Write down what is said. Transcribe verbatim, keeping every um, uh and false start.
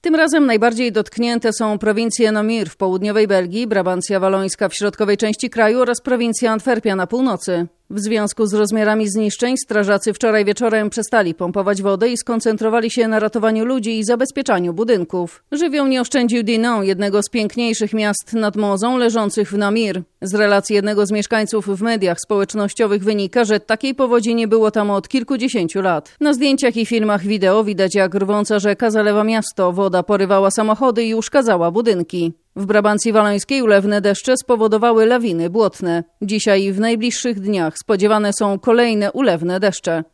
Tym razem najbardziej dotknięte są prowincje Namur w południowej Belgii, Brabancja Walońska w środkowej części kraju oraz prowincja Antwerpia na północy. W związku z rozmiarami zniszczeń strażacy wczoraj wieczorem przestali pompować wodę i skoncentrowali się na ratowaniu ludzi i zabezpieczaniu budynków. Żywioł nie oszczędził Dinant, jednego z piękniejszych miast nad Mozą leżących w Namur. Z relacji jednego z mieszkańców w mediach społecznościowych wynika, że takiej powodzi nie było tam od kilkudziesięciu lat. Na zdjęciach i filmach wideo widać, jak rwąca rzeka zalewa miasto, woda porywała samochody i uszkadzała budynki. W Brabancji Walońskiej ulewne deszcze spowodowały lawiny błotne. Dzisiaj i w najbliższych dniach spodziewane są kolejne ulewne deszcze.